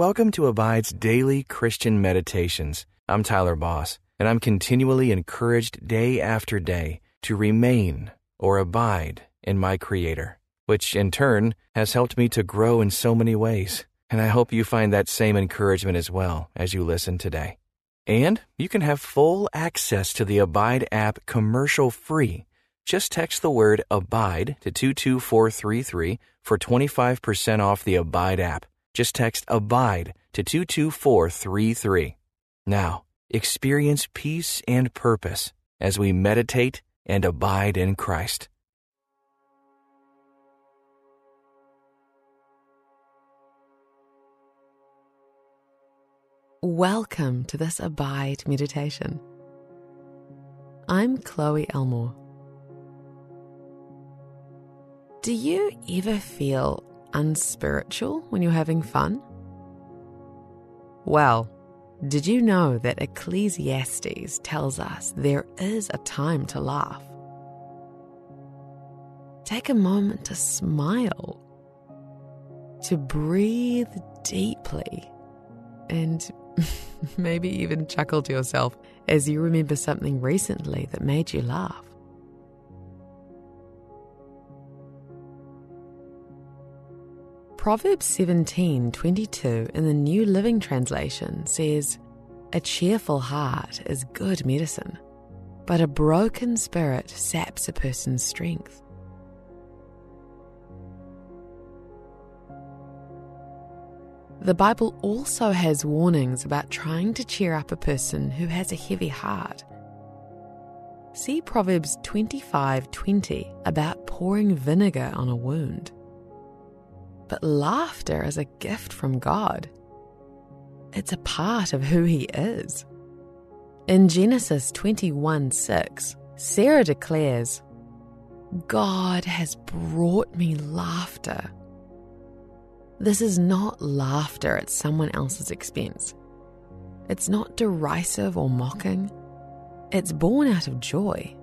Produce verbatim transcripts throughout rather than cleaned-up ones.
Welcome to Abide's Daily Christian Meditations. I'm Tyler Boss, and I'm continually encouraged day after day to remain or abide in my Creator, which in turn has helped me to grow in so many ways. And I hope you find that same encouragement as well as you listen today. And you can have full access to the Abide app commercial-free. Just text the word ABIDE to two two four three three for twenty-five percent off the Abide app. Just text ABIDE to two two four three three. Now, experience peace and purpose as we meditate and abide in Christ. Welcome to this Abide meditation. I'm Chloe Elmore. Do you ever feel unspiritual when you're having fun? Well, did you know that Ecclesiastes tells us there is a time to laugh? Take a moment to smile, to breathe deeply, and maybe even chuckle to yourself as you remember something recently that made you laugh. Proverbs seventeen twenty-two in the New Living Translation says, "A cheerful heart is good medicine, but a broken spirit saps a person's strength." The Bible also has warnings about trying to cheer up a person who has a heavy heart. See Proverbs twenty-five twenty about pouring vinegar on a wound. But laughter is a gift from God. It's a part of who He is. In Genesis twenty-one six, Sarah declares, "God has brought me laughter." This is not laughter at someone else's expense. It's not derisive or mocking. It's born out of joy.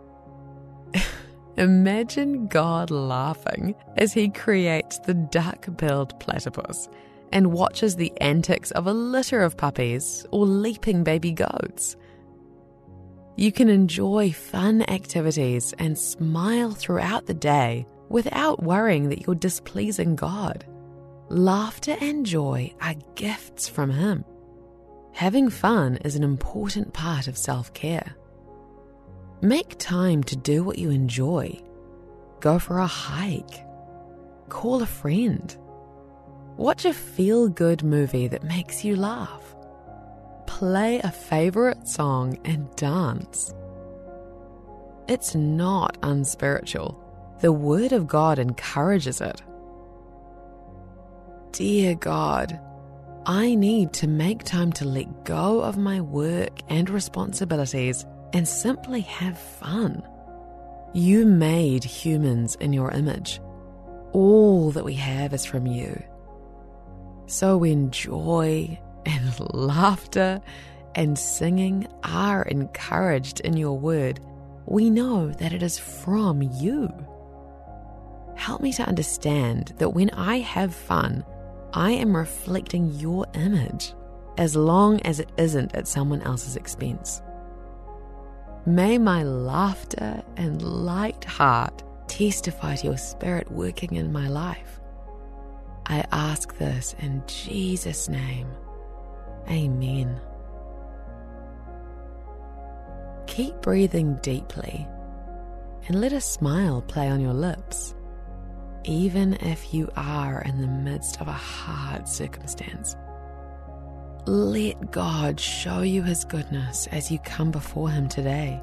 Imagine God laughing as He creates the duck-billed platypus and watches the antics of a litter of puppies or leaping baby goats. You can enjoy fun activities and smile throughout the day without worrying that you're displeasing God. Laughter and joy are gifts from Him. Having fun is an important part of self-care. Make time to do what you enjoy. Go for a hike. Call a friend. Watch a feel-good movie that makes you laugh. Play a favorite song and dance. It's not unspiritual. The Word of God encourages it. Dear God, I need to make time to let go of my work and responsibilities and simply have fun. You made humans in your image. All that we have is from you. So when joy and laughter and singing are encouraged in your word, we know that it is from you. Help me to understand that when I have fun, I am reflecting your image, as long as it isn't at someone else's expense. May my laughter and light heart testify to your Spirit working in my life. I ask this in Jesus' name. Amen. Keep breathing deeply and let a smile play on your lips, even if you are in the midst of a hard circumstance. Let God show you His goodness as you come before Him today.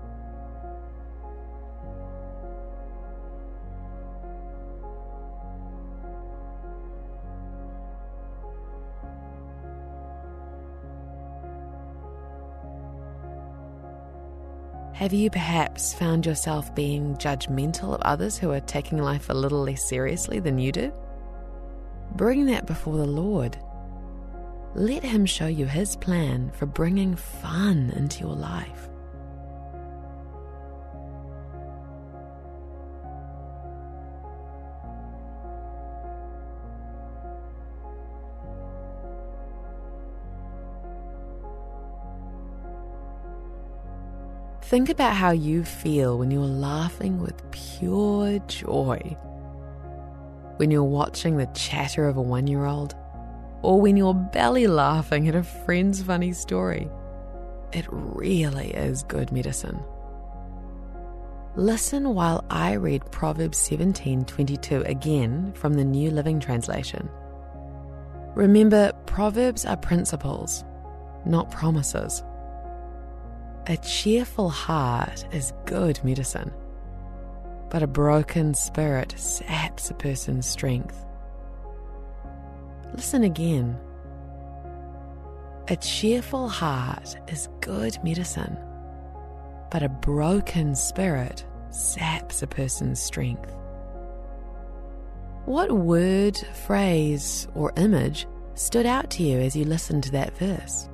Have you perhaps found yourself being judgmental of others who are taking life a little less seriously than you do? Bring that before the Lord. Let Him show you His plan for bringing fun into your life. Think about how you feel when you're laughing with pure joy. When you're watching the chatter of a one-year-old, or when you're belly laughing at a friend's funny story. It really is good medicine. Listen while I read Proverbs seventeen twenty-two again from the New Living Translation. Remember, Proverbs are principles, not promises. A cheerful heart is good medicine, but a broken spirit saps a person's strength. Listen again. A cheerful heart is good medicine, but a broken spirit saps a person's strength. What word, phrase, or image stood out to you as you listened to that verse?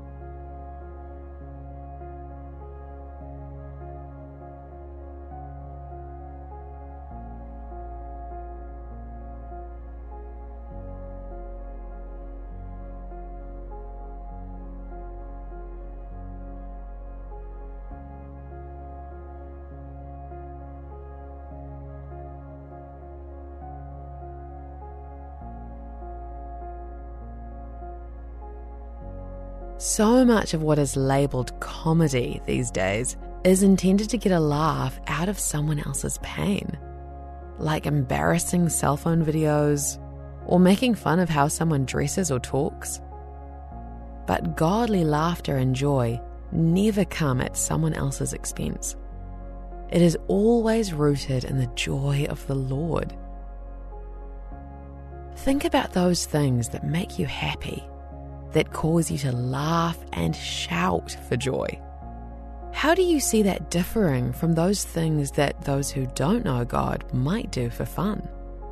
So much of what is labelled comedy these days is intended to get a laugh out of someone else's pain, like embarrassing cell phone videos or making fun of how someone dresses or talks. But godly laughter and joy never come at someone else's expense. It is always rooted in the joy of the Lord. Think about those things that make you happy, that cause you to laugh and shout for joy. How do you see that differing from those things that those who don't know God might do for fun?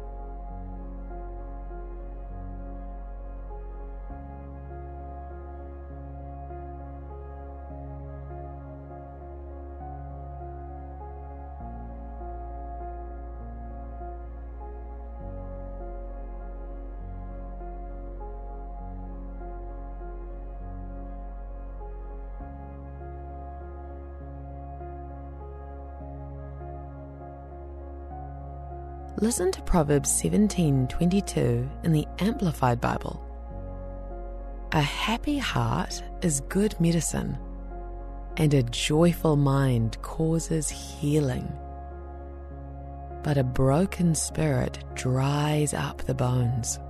Listen to Proverbs seventeen twenty-two in the Amplified Bible. A happy heart is good medicine, and a joyful mind causes healing. But a broken spirit dries up the bones.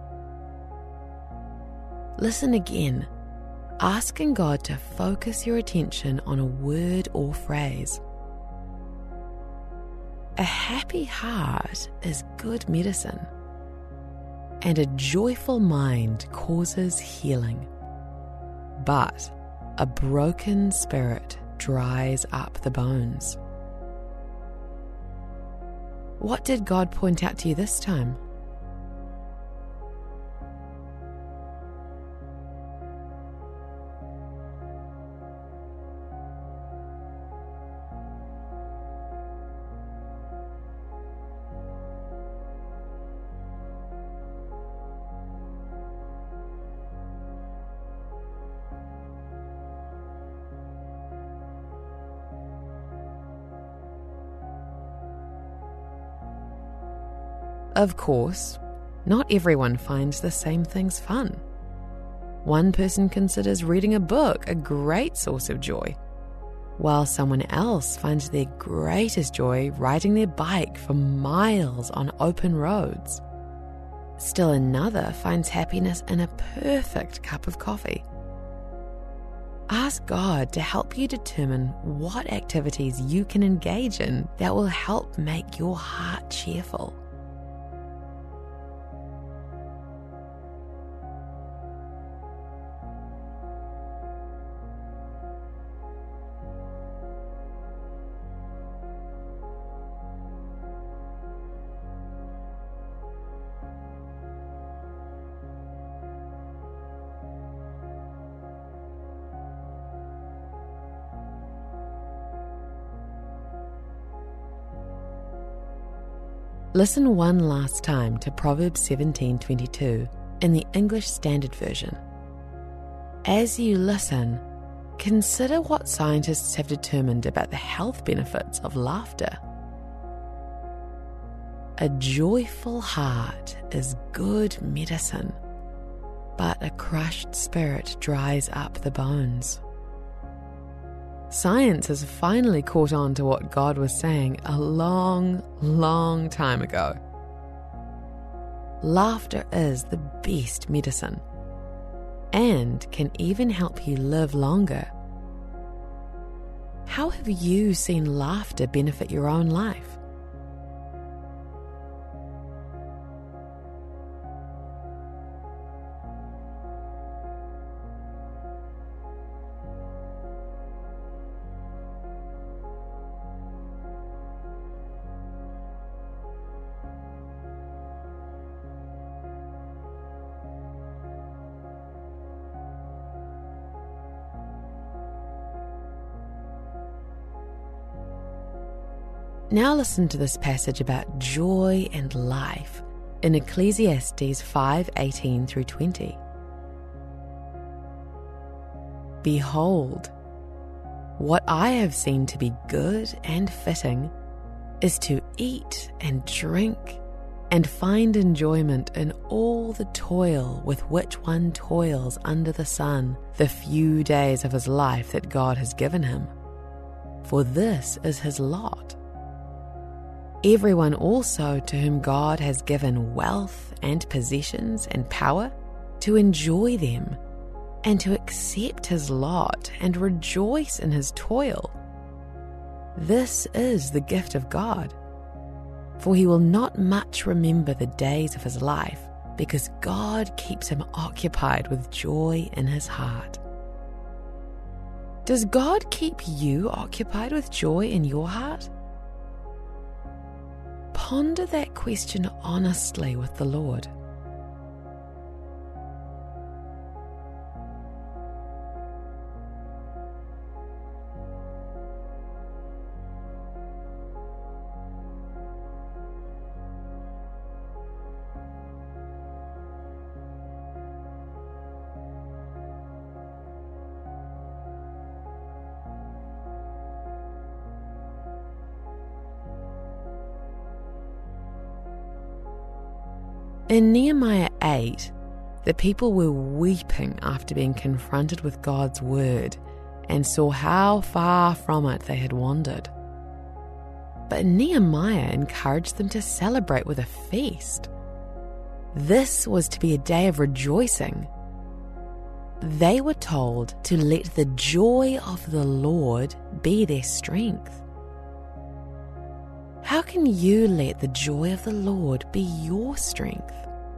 Listen again, asking God to focus your attention on a word or phrase. A happy heart is good medicine, and a joyful mind causes healing. But a broken spirit dries up the bones. What did God point out to you this time? Of course, not everyone finds the same things fun. One person considers reading a book a great source of joy, while someone else finds their greatest joy riding their bike for miles on open roads. Still another finds happiness in a perfect cup of coffee. Ask God to help you determine what activities you can engage in that will help make your heart cheerful. Listen one last time to Proverbs seventeen twenty-two in the English Standard Version. As you listen, consider what scientists have determined about the health benefits of laughter. A joyful heart is good medicine, but a crushed spirit dries up the bones. Science has finally caught on to what God was saying a long, long time ago. Laughter is the best medicine and can even help you live longer. How have you seen laughter benefit your own life? Now listen to this passage about joy and life in Ecclesiastes five eighteen through twenty. Behold, what I have seen to be good and fitting is to eat and drink and find enjoyment in all the toil with which one toils under the sun the few days of his life that God has given him. For this is his lot. Everyone also to whom God has given wealth and possessions and power to enjoy them and to accept his lot and rejoice in his toil. This is the gift of God, for he will not much remember the days of his life, because God keeps him occupied with joy in his heart. Does God keep you occupied with joy in your heart? Ponder that question honestly with the Lord. In Nehemiah eight, the people were weeping after being confronted with God's word and saw how far from it they had wandered. But Nehemiah encouraged them to celebrate with a feast. This was to be a day of rejoicing. They were told to let the joy of the Lord be their strength. How can you let the joy of the Lord be your strength?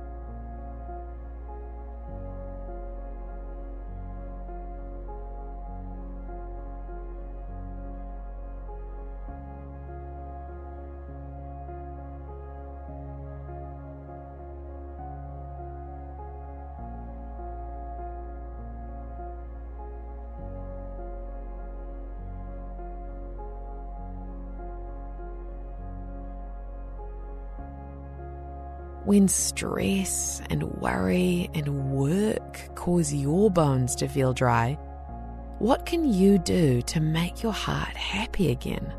When stress and worry and work cause your bones to feel dry, what can you do to make your heart happy again?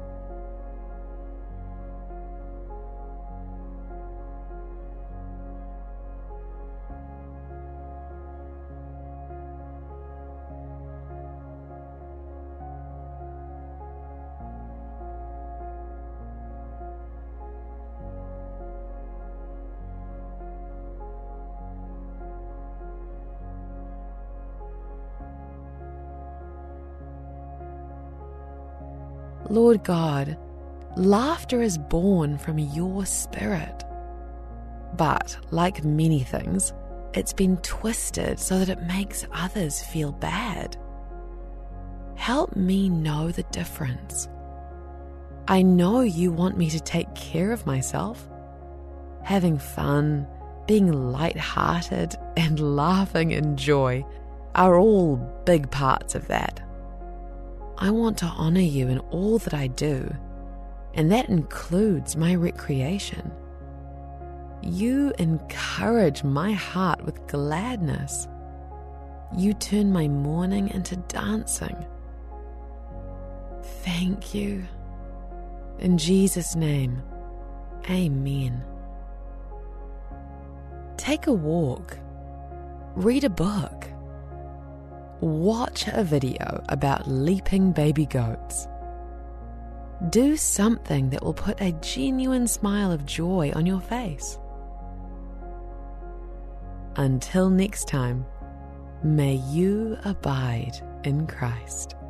Lord God, laughter is born from your spirit. But, like many things, it's been twisted so that it makes others feel bad. Help me know the difference. I know you want me to take care of myself. Having fun, being light-hearted, and laughing in joy are all big parts of that. I want to honor you in all that I do, and that includes my recreation. You encourage my heart with gladness. You turn my mourning into dancing. Thank you. In Jesus' name, amen. Take a walk. Read a book. Watch a video about leaping baby goats. Do something that will put a genuine smile of joy on your face. Until next time, may you abide in Christ.